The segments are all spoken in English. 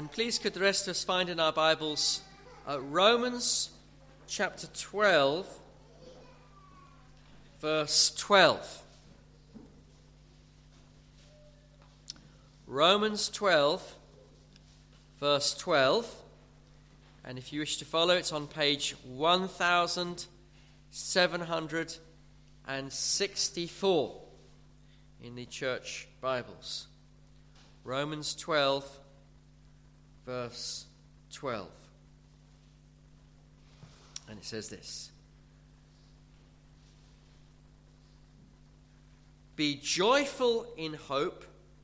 And please could the rest of us find in our Bibles Romans chapter 12, verse 12. Romans 12, verse 12. And if you wish to follow, it's on page 1764 in the church Bibles. Romans 12, verse 12. And it says this: Be joyful in hope,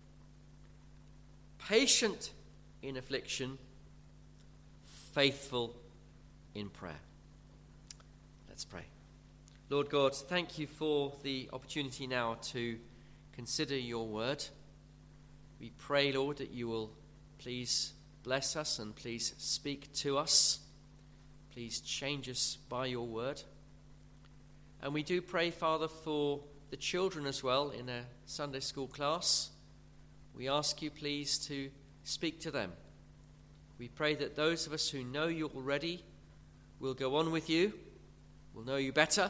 patient in affliction, faithful in prayer. Let's pray. Lord God, thank you for the opportunity now to consider your word. We pray, Lord, that you will please bless us and please speak to us. Please change us by your word. And we do pray, Father, for the children as well in a Sunday school class. We ask you, please, to speak to them. We pray that those of us who know you already will go on with you, will know you better.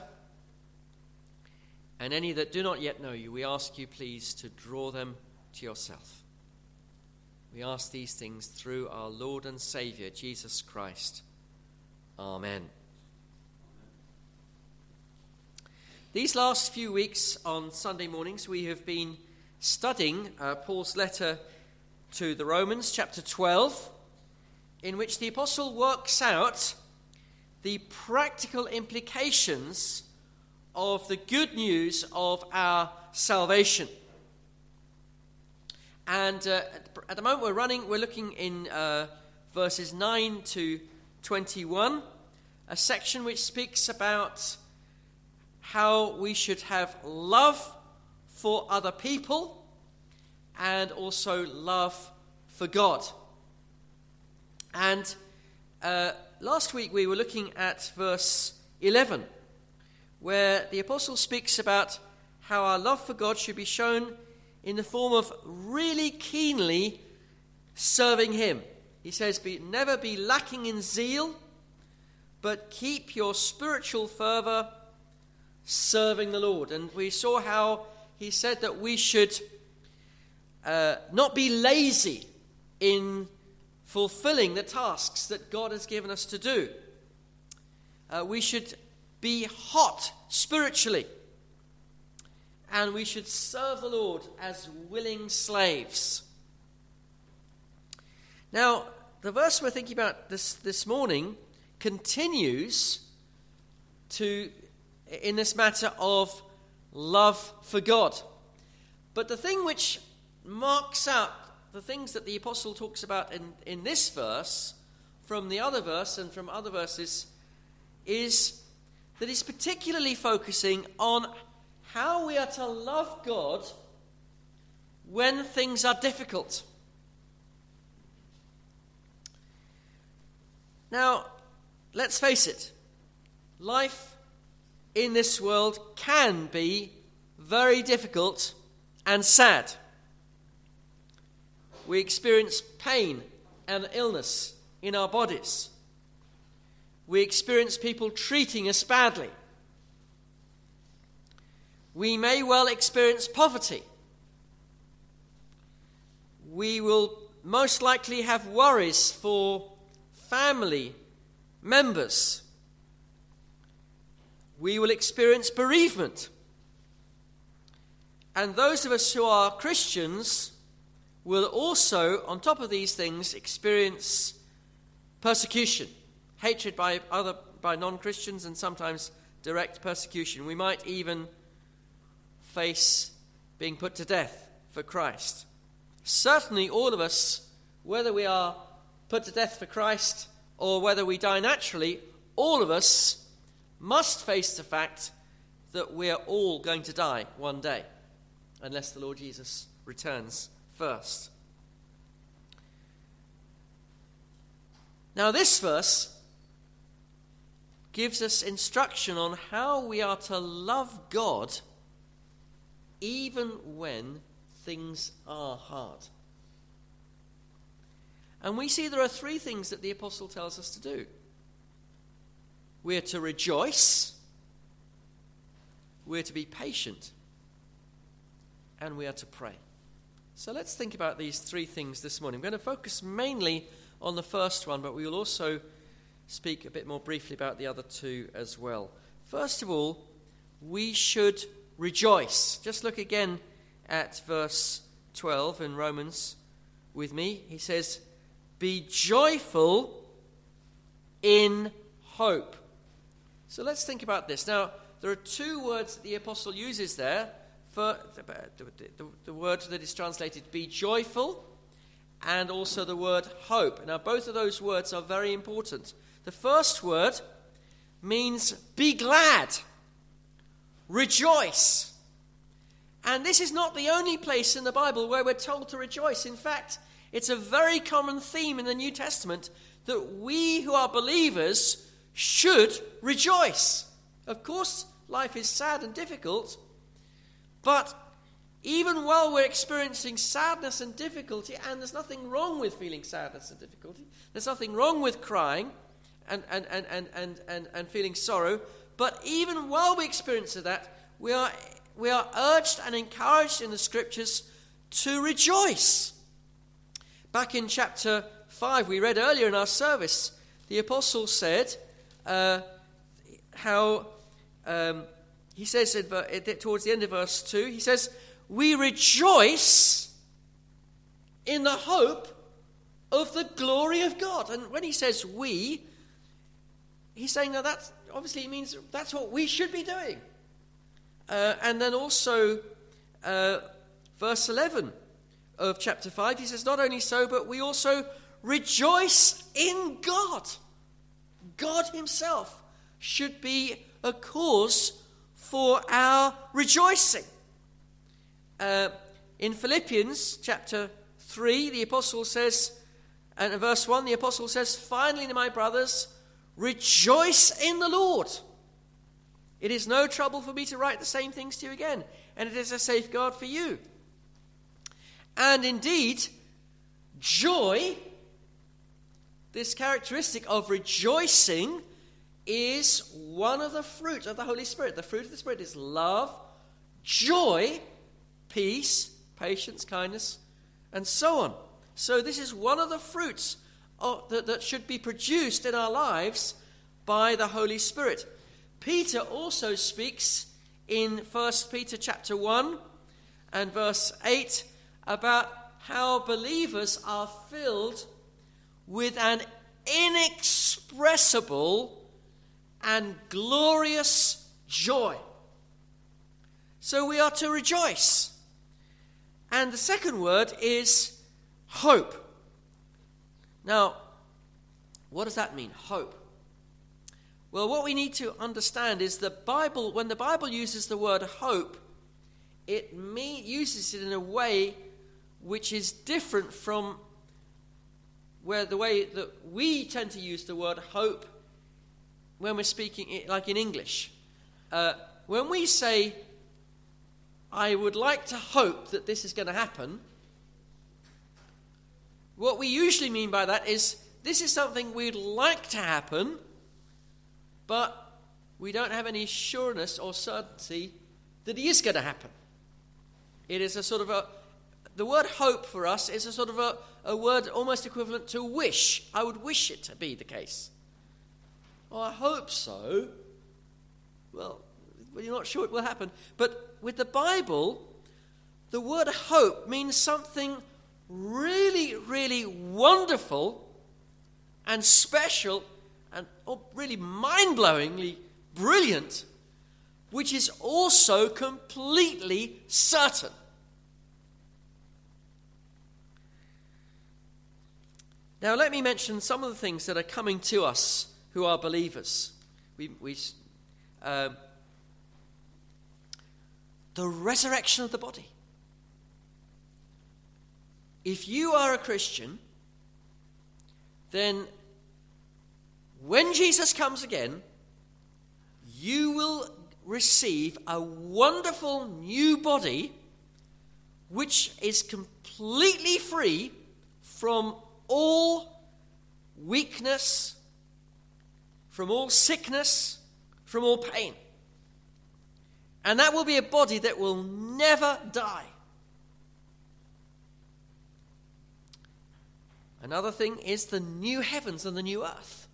And any that do not yet know you, we ask you, please, to draw them to yourself. We ask these things through our Lord and Saviour, Jesus Christ. Amen. These last few weeks on Sunday mornings, we have been studying Paul's letter to the Romans, chapter 12, in which the apostle works out the practical implications of the good news of our salvation. And at the moment we're looking in verses 9 to 21, a section which speaks about how we should have love for other people and also love for God. And last week we were looking at verse 11, where the apostle speaks about how our love for God should be shown in the form of really keenly serving him. He says, never be lacking in zeal, but keep your spiritual fervor serving the Lord. And we saw how he said that we should not be lazy in fulfilling the tasks that God has given us to do. We should be hot spiritually. And we should serve the Lord as willing slaves. Now, the verse we're thinking about this morning continues in this matter of love for God. But the thing which marks out the things that the apostle talks about in this verse from the other verse and from other verses is that he's particularly focusing on how we are to love God when things are difficult. Now, let's face it, life in this world can be very difficult and sad. We experience pain and illness in our bodies. We experience people treating us badly. We may well experience poverty. We will most likely have worries for family members. We will experience bereavement. And those of us who are Christians will also, on top of these things, experience persecution, hatred by non-Christians, and sometimes direct persecution. We might even face being put to death for Christ. Certainly all of us, whether we are put to death for Christ or whether we die naturally, all of us must face the fact that we are all going to die one day, unless the Lord Jesus returns first. Now this verse gives us instruction on how we are to love God even when things are hard. And we see there are three things that the apostle tells us to do. We're to rejoice, we're to be patient, and we are to pray. So let's think about these three things this morning. I'm going to focus mainly on the first one, but we will also speak a bit more briefly about the other two as well. First of all, we should rejoice. Just look again at verse 12 in Romans with me. He says, "Be joyful in hope." So let's think about this. Now, there are two words that the apostle uses there. For the word that is translated "be joyful" and also the word "hope." Now, both of those words are very important. The first word means be glad, rejoice. And this is not the only place in the Bible where we're told to rejoice. In fact, it's a very common theme in the New Testament that we who are believers should rejoice. Of course, life is sad and difficult, but even while we're experiencing sadness and difficulty, and there's nothing wrong with feeling sadness and difficulty, there's nothing wrong with crying and feeling sorrow, but even while we experience that, we are urged and encouraged in the Scriptures to rejoice. Back in chapter 5, we read earlier in our service, the apostle said he says towards the end of verse 2, he says, "We rejoice in the hope of the glory of God." And when he says "we," he's saying now that obviously means that's what we should be doing. And then also verse 11 of chapter 5, he says, "Not only so, but we also rejoice in God." God himself should be a cause for our rejoicing. In Philippians chapter 3, the apostle says, and in verse 1, the apostle says, "Finally, my brothers, rejoice in the Lord. It is no trouble for me to write the same things to you again, and it is a safeguard for you." And indeed, joy, this characteristic of rejoicing, is one of the fruit of the Holy Spirit. The fruit of the Spirit is love, joy, peace, patience, kindness, and so on. So this is one of the fruits that should be produced in our lives by the Holy Spirit. Peter also speaks in 1 Peter chapter 1 and verse 8 about how believers are filled with an inexpressible and glorious joy. So we are to rejoice. And the second word is hope. Now, what does that mean, hope? Well, what we need to understand is when the Bible uses the word hope, it uses it in a way which is different from the way that we tend to use the word hope when we're speaking like in English. When we say, "I would like to hope that this is going to happen," what we usually mean by that is this is something we'd like to happen, but we don't have any sureness or certainty that it is going to happen. It is a sort of the word hope for us is a sort of a word almost equivalent to wish. I would wish it to be the case. "Oh, I hope so." Well, you're not sure it will happen. But with the Bible, the word hope means something really, really wonderful and special and really mind-blowingly brilliant, which is also completely certain. Now, let me mention some of the things that are coming to us who are believers. The resurrection of the body. If you are a Christian, then when Jesus comes again, you will receive a wonderful new body which is completely free from all weakness, from all sickness, from all pain. And that will be a body that will never die. Another thing is the new heavens and the new earth.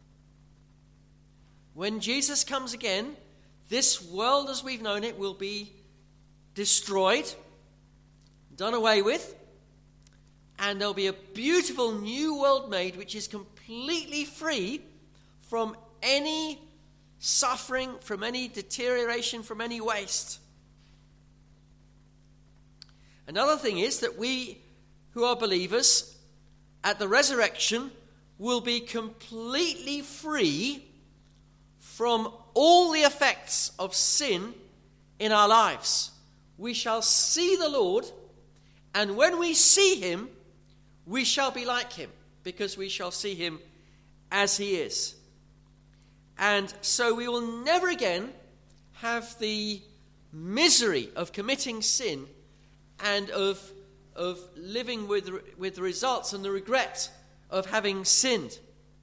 When Jesus comes again, this world as we've known it will be destroyed, done away with, and there'll be a beautiful new world made which is completely free from any suffering, from any deterioration, from any waste. Another thing is that we who are believers at the resurrection will be completely free from all the effects of sin in our lives. We shall see the Lord, and when we see him, we shall be like him, because we shall see him as he is. And so we will never again have the misery of committing sin and of living with the results and the regret of having sinned.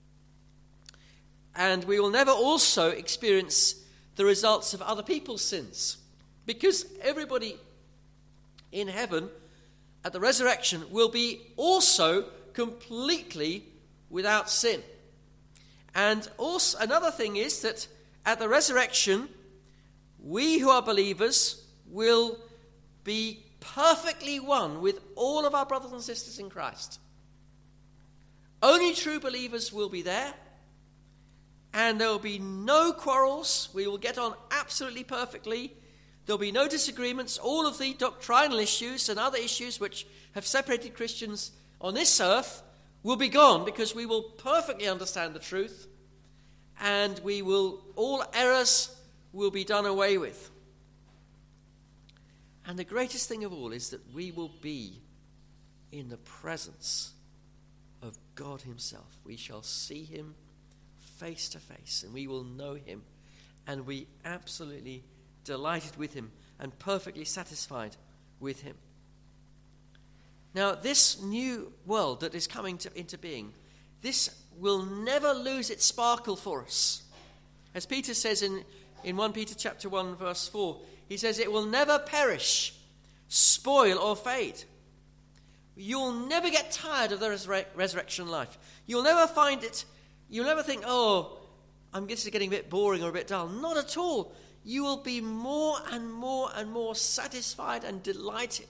And we will never also experience the results of other people's sins, because everybody in heaven at the resurrection will be also completely without sin. And also another thing is that at the resurrection, we who are believers will be perfectly one with all of our brothers and sisters in Christ. Only true believers will be there, and there will be no quarrels. We will get on absolutely perfectly. There will be no disagreements. All of the doctrinal issues and other issues which have separated Christians on this earth will be gone, because we will perfectly understand the truth, and all errors will be done away with. And the greatest thing of all is that we will be in the presence of God himself. We shall see him face to face, and we will know him, and be absolutely delighted with him and perfectly satisfied with him. Now, this new world that is coming into being, this will never lose its sparkle for us. As Peter says in 1 Peter chapter 1 verse 4, he says it will never perish, spoil or fade. You'll never get tired of the resurrection life. You'll never find it, you'll never think, oh, this is getting a bit boring or a bit dull. Not at all. You will be more and more and more satisfied and delighted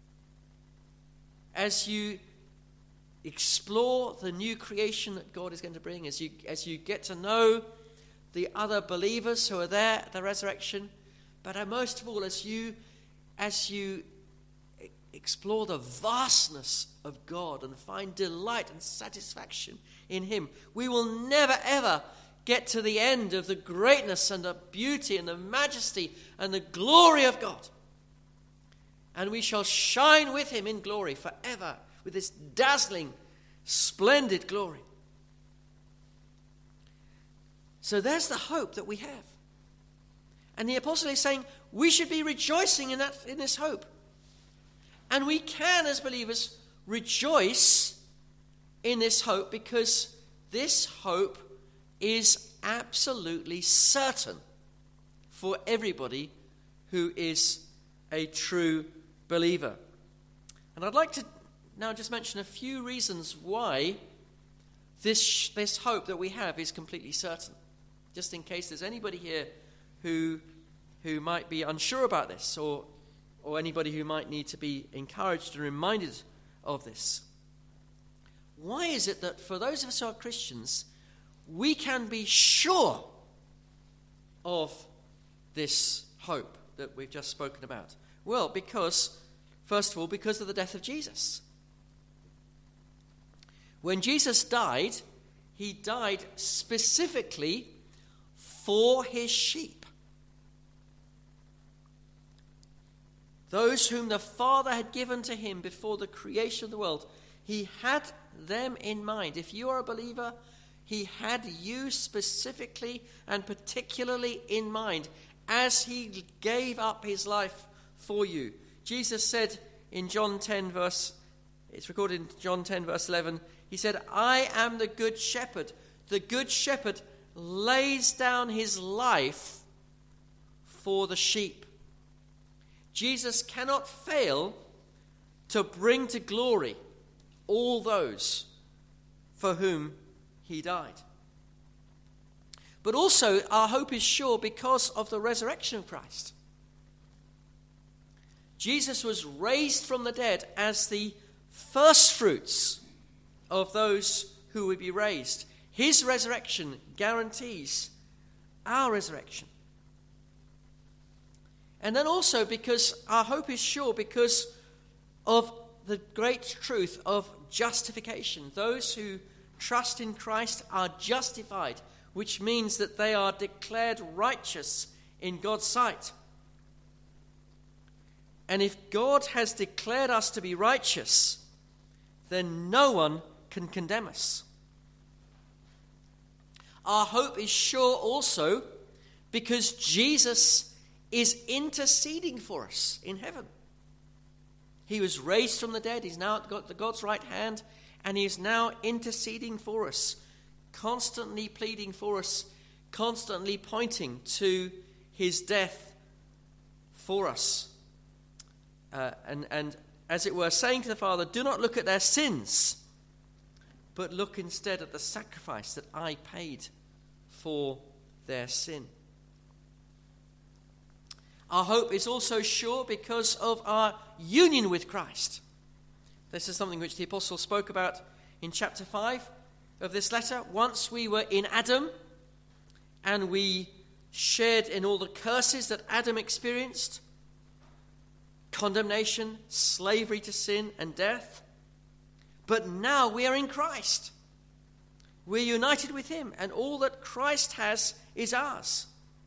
as you explore the new creation that God is going to bring, as you get to know the other believers who are there at the resurrection, but most of all as you explore the vastness of God and find delight and satisfaction in him. We will never ever get to the end of the greatness and the beauty and the majesty and the glory of God. And we shall shine with him in glory forever, with this dazzling, splendid glory. So there's the hope that we have. And the apostle is saying we should be rejoicing in this hope. And we can, as believers, rejoice in this hope, because this hope is absolutely certain for everybody who is a true believer. And I'd like to now just mention a few reasons why this hope that we have is completely certain, just in case there's anybody here who might be unsure about this, or anybody who might need to be encouraged and reminded of this. Why is it that for those of us who are Christians, we can be sure of this hope that we've just spoken about? Well, first of all, because of the death of Jesus. When Jesus died, he died specifically for his sheep. Those whom the Father had given to him before the creation of the world, he had them in mind. If you are a believer, he had you specifically and particularly in mind as he gave up his life for you. Jesus said in John 10 verse, it's recorded in John 10 verse 11, He said, I am the good shepherd. The good shepherd lays down his life for the sheep. Jesus cannot fail to bring to glory all those for whom he died. But also, our hope is sure because of the resurrection of Christ. Jesus was raised from the dead as the first fruits of those who would be raised. His resurrection guarantees our resurrection. And then also because our hope is sure because of the great truth of justification. Those who trust in Christ are justified, which means that they are declared righteous in God's sight. And if God has declared us to be righteous, then no one can condemn us. Our hope is sure also because Jesus is interceding for us in heaven. He was raised from the dead. He's now at God's right hand, and he is now interceding for us, constantly pleading for us, constantly pointing to his death for us. And as it were, saying to the Father, do not look at their sins, but look instead at the sacrifice that I paid for their sin. Our hope is also sure because of our union with Christ. This is something which the apostle spoke about in chapter 5 of this letter. Once we were in Adam, and we shared in all the curses that Adam experienced, condemnation, slavery to sin, and death. But now we are in Christ. We're united with him, and all that Christ has is ours.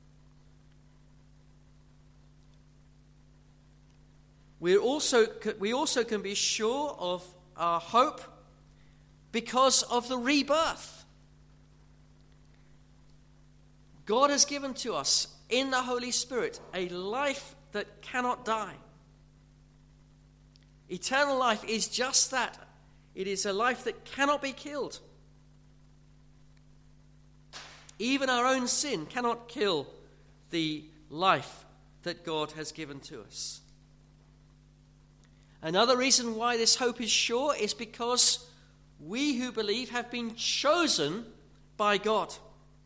We also can be sure of our hope because of the rebirth. God has given to us in the Holy Spirit a life that cannot die. Eternal life is just that. It is a life that cannot be killed. Even our own sin cannot kill the life that God has given to us. Another reason why this hope is sure is because we who believe have been chosen by God.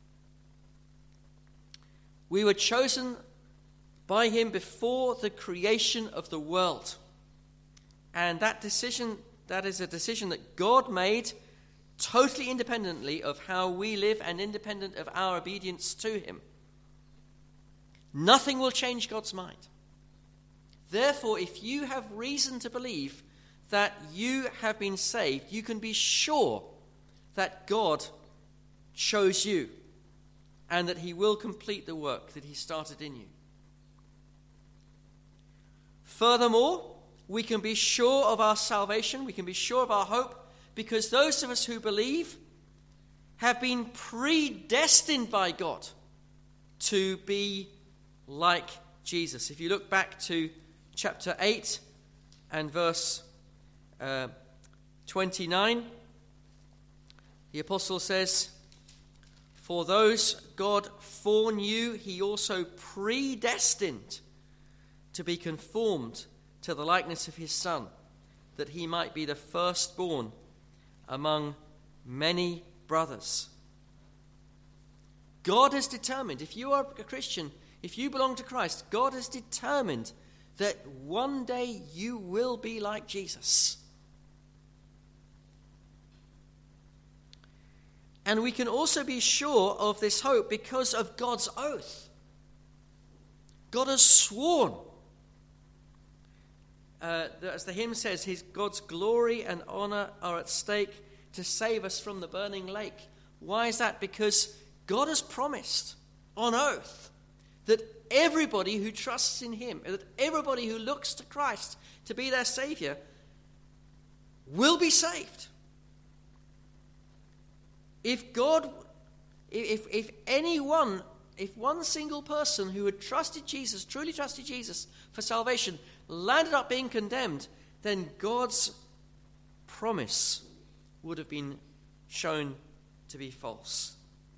We were chosen by him before the creation of the world. And that is a decision that God made totally independently of how we live and independent of our obedience to him. Nothing will change God's mind. Therefore, if you have reason to believe that you have been saved, you can be sure that God chose you and that he will complete the work that he started in you. Furthermore, we can be sure of our salvation, we can be sure of our hope, because those of us who believe have been predestined by God to be like Jesus. If you look back to chapter 8 and verse 29, the apostle says, for those God foreknew, he also predestined to be conformed to the likeness of his Son, that he might be the firstborn among many brothers. God has determined, if you are a Christian, if you belong to Christ, God has determined that one day you will be like Jesus. And we can also be sure of this hope because of God's oath. God has sworn. As the hymn says, God's glory and honor are at stake to save us from the burning lake. Why is that? Because God has promised on oath that everybody who trusts in him, that everybody who looks to Christ to be their Savior will be saved. If one single person who had trusted Jesus, truly trusted Jesus for salvation, landed up being condemned, then God's promise would have been shown to be false.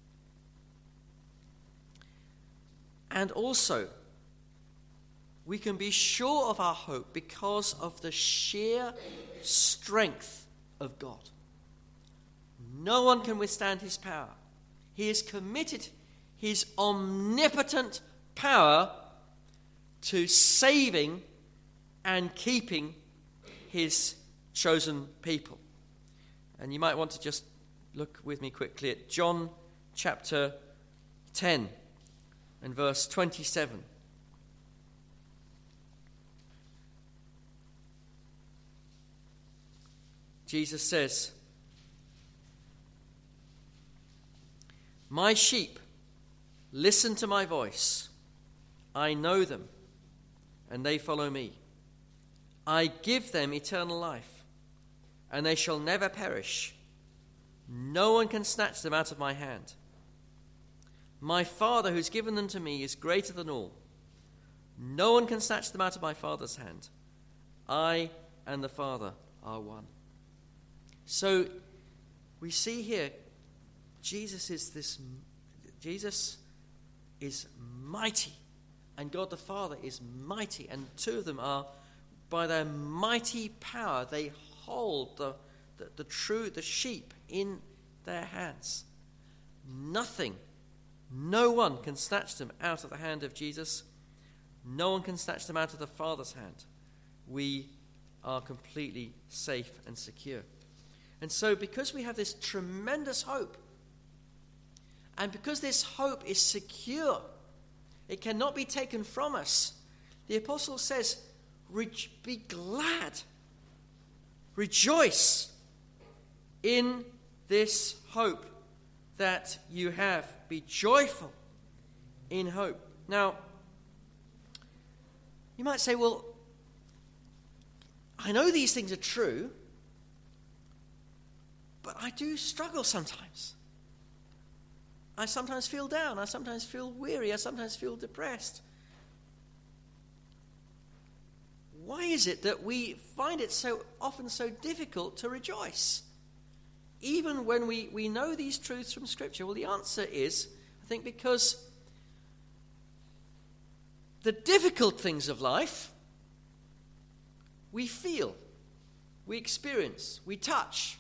And also, we can be sure of our hope because of the sheer strength of God. No one can withstand his power. He has committed his omnipotent power to saving and keeping his chosen people. And you might want to just look with me quickly at John chapter 10 and verse 27. Jesus says, "My sheep listen to my voice. I know them, and they follow me. I give them eternal life, and they shall never perish. No one can snatch them out of my hand. My Father who's given them to me is greater than all. No one can snatch them out of my Father's hand. I and the Father are one." So we see here Jesus is mighty, and God the Father is mighty, and two of them are, by their mighty power, they hold the sheep in their hands. No one can snatch them out of the hand of Jesus. No one can snatch them out of the Father's hand. We are completely safe and secure. And so because we have this tremendous hope, and because this hope is secure, it cannot be taken from us, the apostle says, be glad, rejoice in this hope that you have. Be joyful in hope. Now, you might say, well, I know these things are true, but I do struggle sometimes. I sometimes feel down. I sometimes feel weary. I sometimes feel depressed. Why is it that we find it so often so difficult to rejoice, even when we know these truths from Scripture? Well, the answer is, I think, because the difficult things of life we feel, we experience, we touch.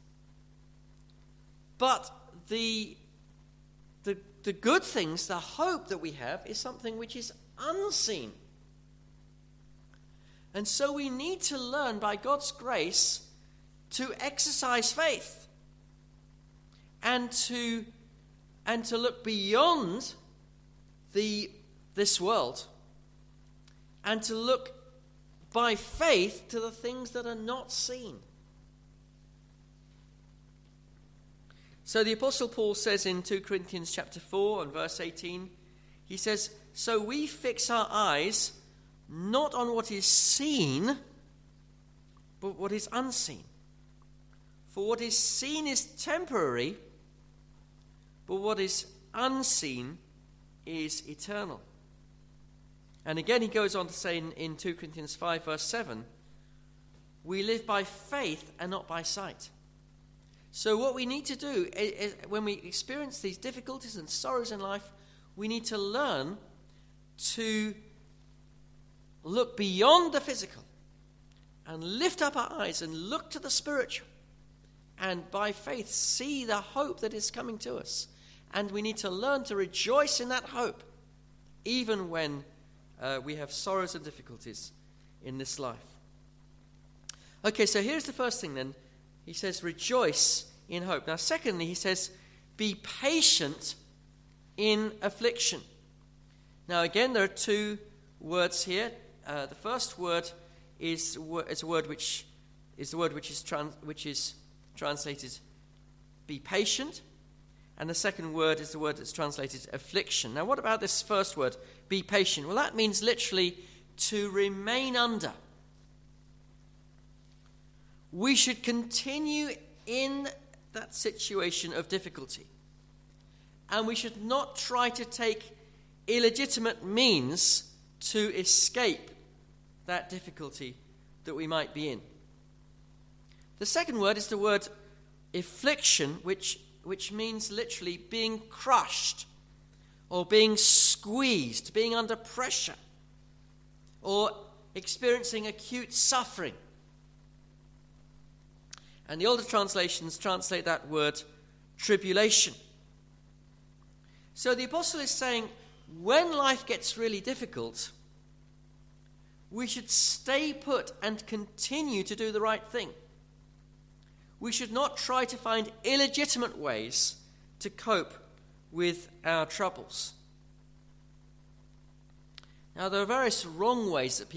But the good things, the hope that we have, is something which is unseen. And so we need to learn by God's grace to exercise faith and to look beyond this world and to look by faith to the things that are not seen. So the Apostle Paul says in 2 Corinthians chapter 4 and verse 18, he says, "So we fix our eyes not on what is seen, but what is unseen. For what is seen is temporary, but what is unseen is eternal." And again he goes on to say in 2 Corinthians 5 verse 7, "We live by faith and not by sight." So what we need to do is, when we experience these difficulties and sorrows in life, we need to learn to look beyond the physical and lift up our eyes and look to the spiritual, and by faith see the hope that is coming to us. And we need to learn to rejoice in that hope, even when we have sorrows and difficulties in this life. Okay, so here's the first thing then. He says, rejoice in hope. Now, secondly, he says, be patient in affliction. Now, again, there are two words here. The first word is a word which is the word which is translated be patient, and the second word is the word that's translated affliction. Now, what about this first word, be patient? Well, that means literally to remain under. We should continue in that situation of difficulty, and we should not try to take illegitimate means to escape that difficulty that we might be in. The second word is the word affliction, which means literally being crushed or being squeezed, being under pressure, or experiencing acute suffering. And the older translations translate that word tribulation. So the apostle is saying, when life gets really difficult, we should stay put and continue to do the right thing. We should not try to find illegitimate ways to cope with our troubles. Now, there are various wrong ways that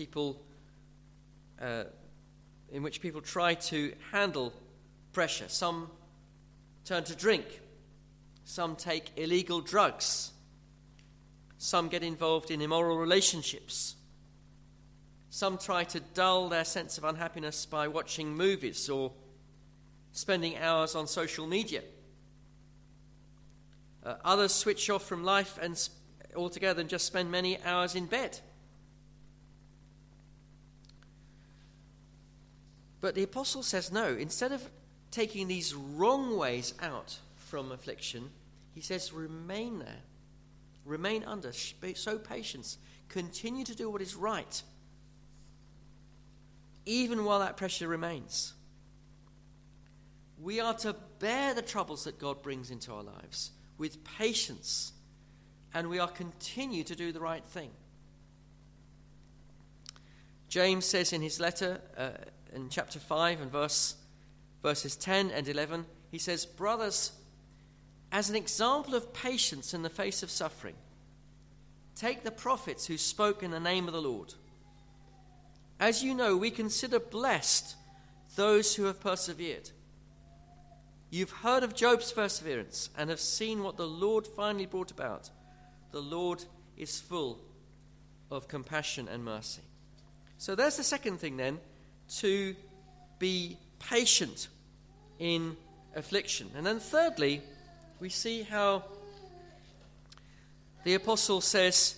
in which people try to handle pressure. Some turn to drink. Some take illegal drugs. Some get involved in immoral relationships. Some try to dull their sense of unhappiness by watching movies or spending hours on social media. Others switch off from life and altogether and just spend many hours in bed. But the apostle says no. Instead of taking these wrong ways out from affliction, he says remain there. Remain under. Show patience. Continue to do what is right, even while that pressure remains. We are to bear the troubles that God brings into our lives with patience, and we are continue to do the right thing. James says in his letter in chapter 5 and verses 10 and 11, he says, "Brothers, as an example of patience in the face of suffering, take the prophets who spoke in the name of the Lord. As you know, we consider blessed those who have persevered. You've heard of Job's perseverance and have seen what the Lord finally brought about. The Lord is full of compassion and mercy." So there's the second thing then, to be patient in affliction. And then thirdly, we see how the apostle says,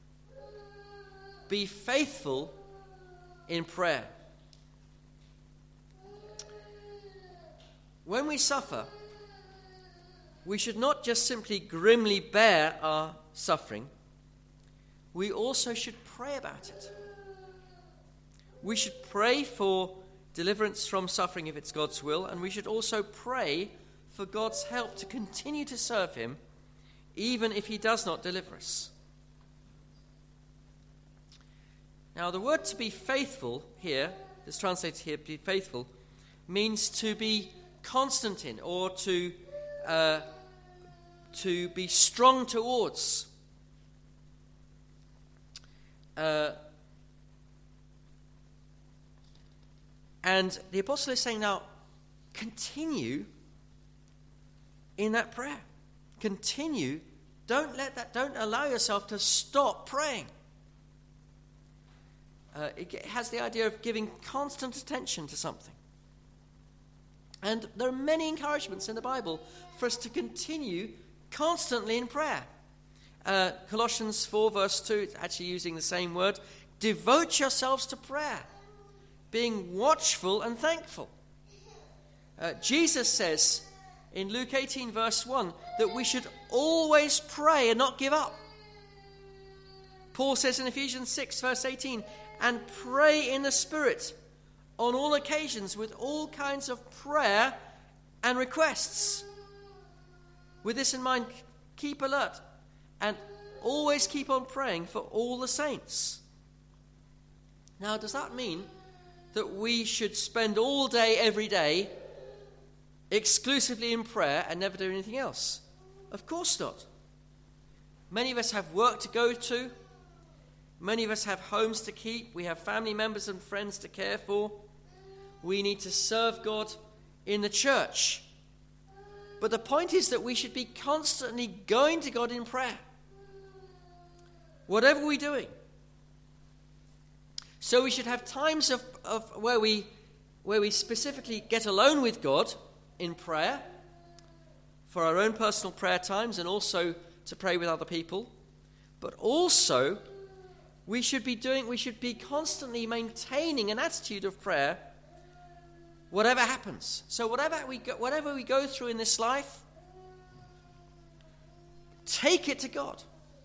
be faithful in prayer. When we suffer, we should not just simply grimly bear our suffering. We also should pray about it. We should pray for deliverance from suffering if it's God's will, and we should also pray for God's help to continue to serve him, even if he does not deliver us. Now, the word to be faithful here, that's translated here, be faithful, means to be constant in, or to be strong towards. And the apostle is saying now, continue in that prayer. Continue. Don't allow yourself to stop praying. It has the idea of giving constant attention to something. And there are many encouragements in the Bible for us to continue constantly in prayer. Colossians 4 verse 2, it's actually using the same word. Devote yourselves to prayer, being watchful and thankful. Jesus says in Luke 18 verse 1 that we should always pray and not give up. Paul says in Ephesians 6 verse 18, and pray in the Spirit on all occasions with all kinds of prayer and requests. With this in mind, keep alert and always keep on praying for all the saints. Now, does that mean that we should spend all day, every day, exclusively in prayer and never do anything else? Of course not. Many of us have work to go to. Many of us have homes to keep. We have family members and friends to care for. We need to serve God in the church. But the point is that we should be constantly going to God in prayer, whatever we're doing. So we should have times of where we specifically get alone with God in prayer, for our own personal prayer times and also to pray with other people. But also we should be constantly maintaining an attitude of prayer whatever happens. So whatever we go through in this life, take it to God.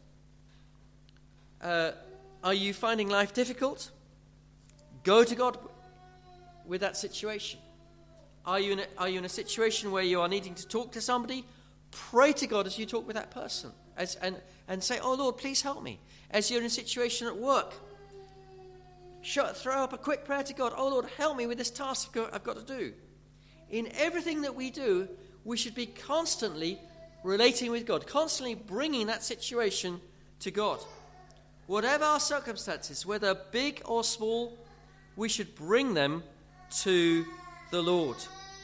Are you finding life difficult? Go to God with that situation. Are you in a situation where you are needing to talk to somebody? Pray to God as you talk with that person, and say, "Oh Lord, please help me." As you're in a situation at work, throw up a quick prayer to God. "Oh Lord, help me with this task I've got to do." In everything that we do, we should be constantly relating with God, constantly bringing that situation to God. Whatever our circumstances, whether big or small, we should bring them to the Lord.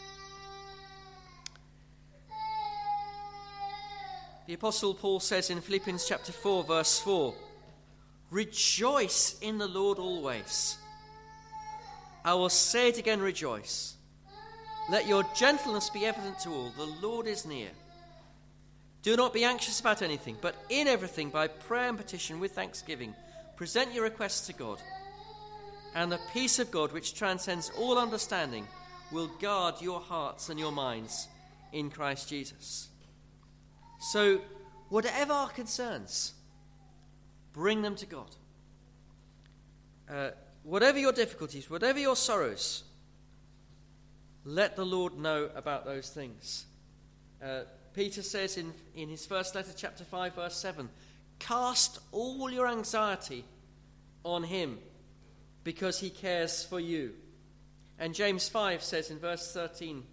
The Apostle Paul says in Philippians chapter 4, verse 4, "Rejoice in the Lord always. I will say it again, rejoice. Let your gentleness be evident to all. The Lord is near. Do not be anxious about anything, but in everything, by prayer and petition with thanksgiving, present your requests to God. And the peace of God, which transcends all understanding, will guard your hearts and your minds in Christ Jesus." So, whatever our concerns, bring them to God. Whatever your difficulties, whatever your sorrows, let the Lord know about those things. Peter says in his first letter, chapter 5, verse 7, "Cast all your anxiety on him, because he cares for you." And James 5 says in verse 13,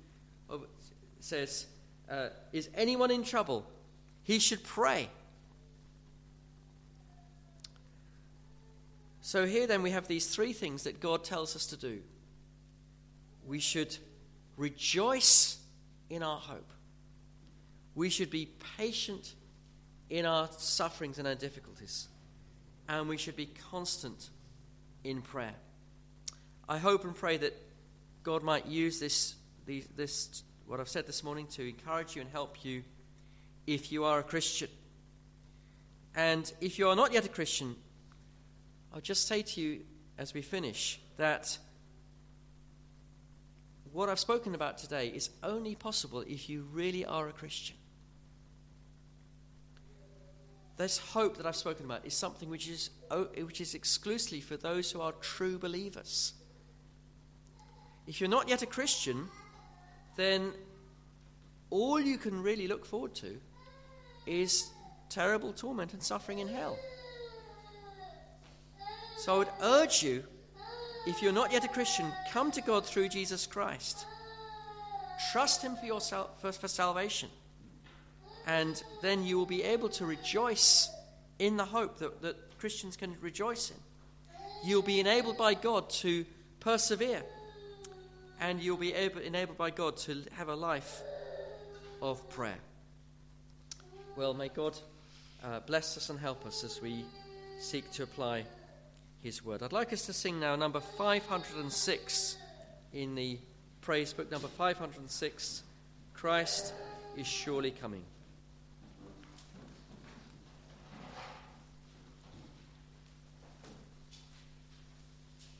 "Is anyone in trouble? He should pray." So here then we have these three things that God tells us to do. We should rejoice in our hope. We should be patient in our sufferings and our difficulties. And we should be constant in prayer. I hope and pray that God might use this what I've said this morning to encourage you and help you if you are a Christian. And if you are not yet a Christian, I'll just say to you as we finish that what I've spoken about today is only possible if you really are a Christian. This hope that I've spoken about is something which is exclusively for those who are true believers. If you're not yet a Christian, then all you can really look forward to is terrible torment and suffering in hell. So I would urge you, if you're not yet a Christian, come to God through Jesus Christ. Trust him for salvation. And then you will be able to rejoice in the hope that Christians can rejoice in. You'll be enabled by God to persevere. And you'll be enabled by God to have a life of prayer. Well, may God bless us and help us as we seek to apply his word. I'd like us to sing now number 506 in the praise book, number 506, "Christ is surely coming."